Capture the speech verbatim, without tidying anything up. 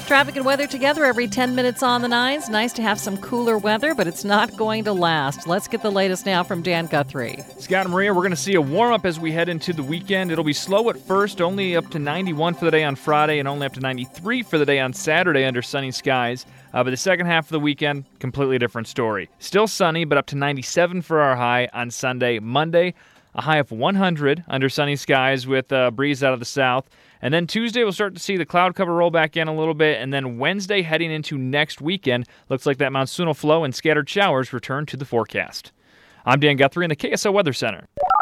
Traffic and weather together every ten minutes on the nines. Nice to have some cooler weather, but it's not going to last. Let's get the latest now from Dan Guthrie. Scott and Maria, we're going to see a warm-up as we head into the weekend. It'll be slow at first, only up to ninety-one for the day on Friday and only up to ninety-three for the day on Saturday under sunny skies. Uh, but the second half of the weekend, completely different story. Still sunny, but up to ninety-seven for our high on Sunday. Monday, a high of one hundred under sunny skies with a breeze out of the south. And then Tuesday, we'll start to see the cloud cover roll back in a little bit. And then Wednesday, heading into next weekend, looks like that monsoonal flow and scattered showers return to the forecast. I'm Dan Guthrie in the K S O Weather Center.